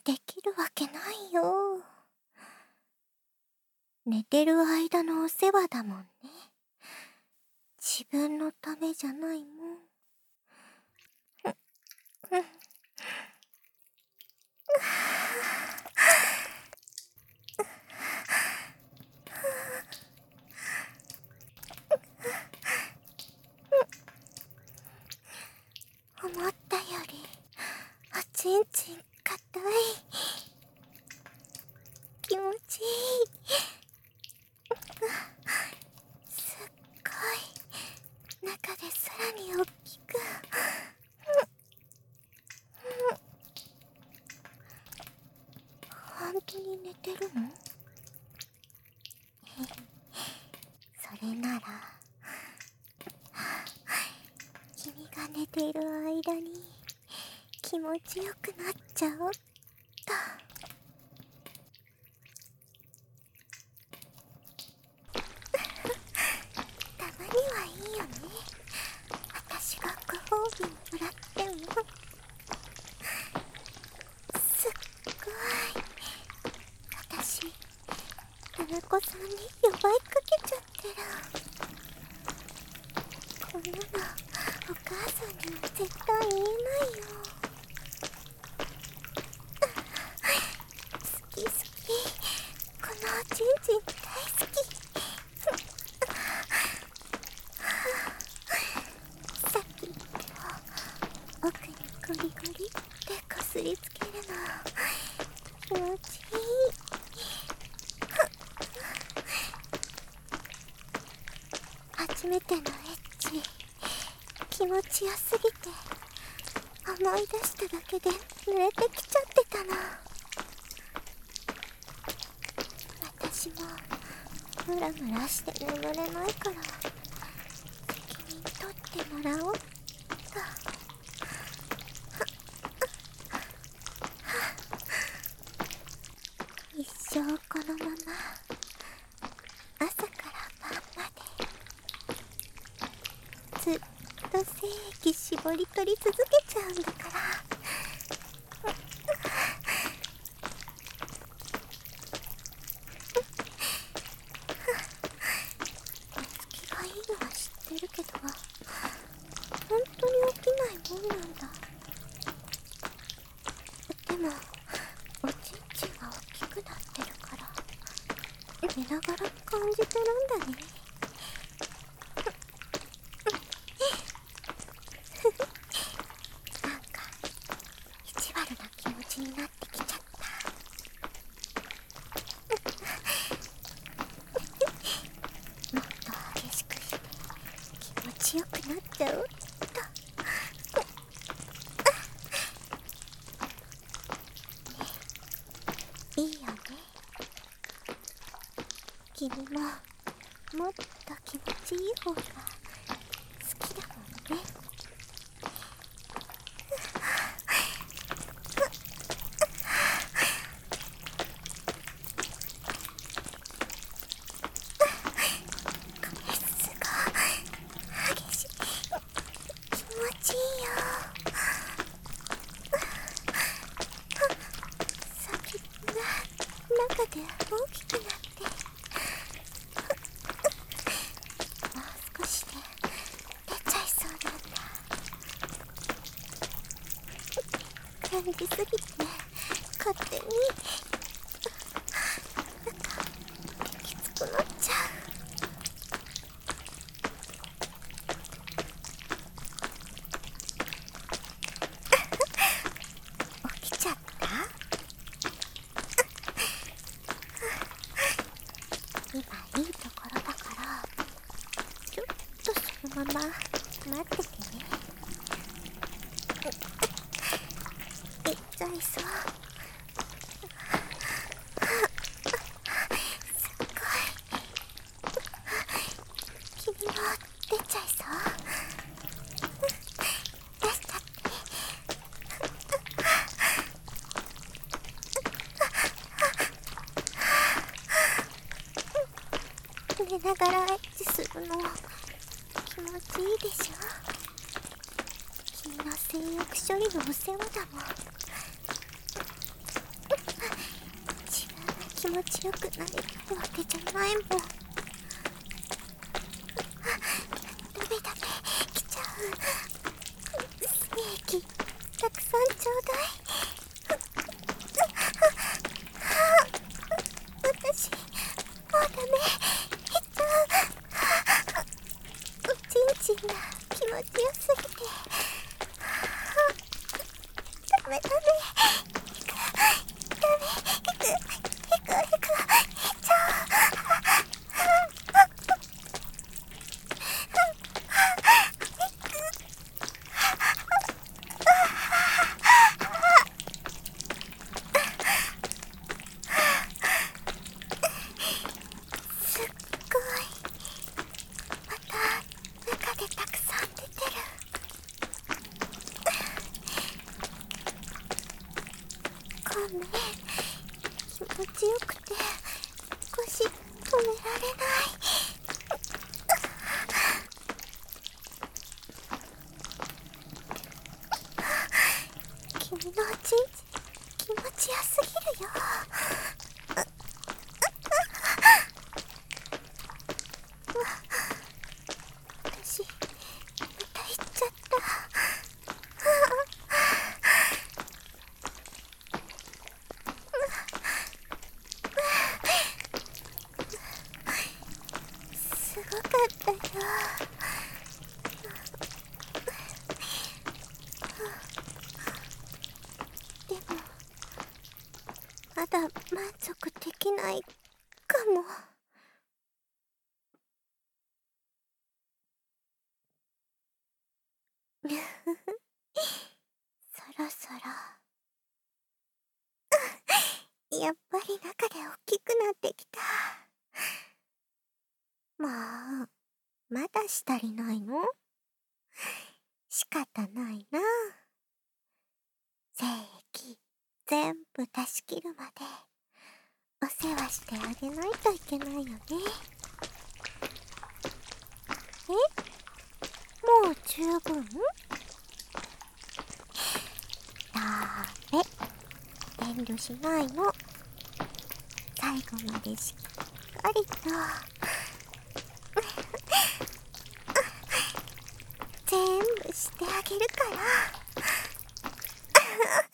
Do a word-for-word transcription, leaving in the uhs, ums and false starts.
できるわけないよ。寝てる間のお世話だもんね。自分のためじゃないもん。うんうん思ったよりおちんちんかたい。気持ちいい。すっごい中でさらに大きく。本当に寝てるの？それなら君が寝ている間に気持ちよくなっちゃおうっと。たまにはいいよね。私がご褒美もらっても。すっごい私花子さんに弱いかけちゃってる。こんなのお母さんには絶対言えないよ。好き好き、このおちんちん大好き。さっき奥にゴリゴリってこすりつけるの気持ちいい。初めてのエッチ気持ちよすぎて思い出しただけで濡れてきちゃってたの。私もムラムラして眠れないから責任取ってもらおうっと。一生このまま朝から晩までずっと精液絞り取り続けちゃうんだから。寝つきがいいのは知ってるけど本当に起きないもんなんだ。でもおちんちんが大きくなってるから寝ながら感じてるんだね。なんか意地悪な気持ちになってきちゃった。もっと激しくして気持ちよくなっちゃおうっと。いいよね。君ももっと気持ちいい方が好きだもんね。すごい激しい。気持ちいいよ。先が中で大きくなってもう少しで出ちゃいそうなんだ。感じすぎて勝手になんかきつくなっちゃう。起きちゃった？今いいところだからちょっとそのまま待っててね。いっちゃいそう。すっごい君も出ちゃいそう。出しちゃって。寝ながらエッチするの気持ちいいでしょ。君の性欲処理のお世話だもん。 気持ちよくなりたいわけじゃないもん。ダメダメ、来ちゃう。精液たくさんちょうだい。私もうダメ、減っちゃう。おちんちんが気持ちよすぎて。ダメダメ、ひく、ダメ、ひく、ひく、ひく、減っちゃう。すっごい、また中でたくさん出てる。ごめん、気持ちよくて腰止められない。君のおちんちん気持ちよすぎるよ。私また行っちゃった。すごかったよ。でもまだ満足できないかも。そろそろやっぱり中で大きくなってきた。まあ、まだしたりないの？仕方ないな。精液全部出し切るまでお世話してあげないといけないよね。え？もう十分？ダメ。遠慮しないの。最後までしっかりと全部してあげるから。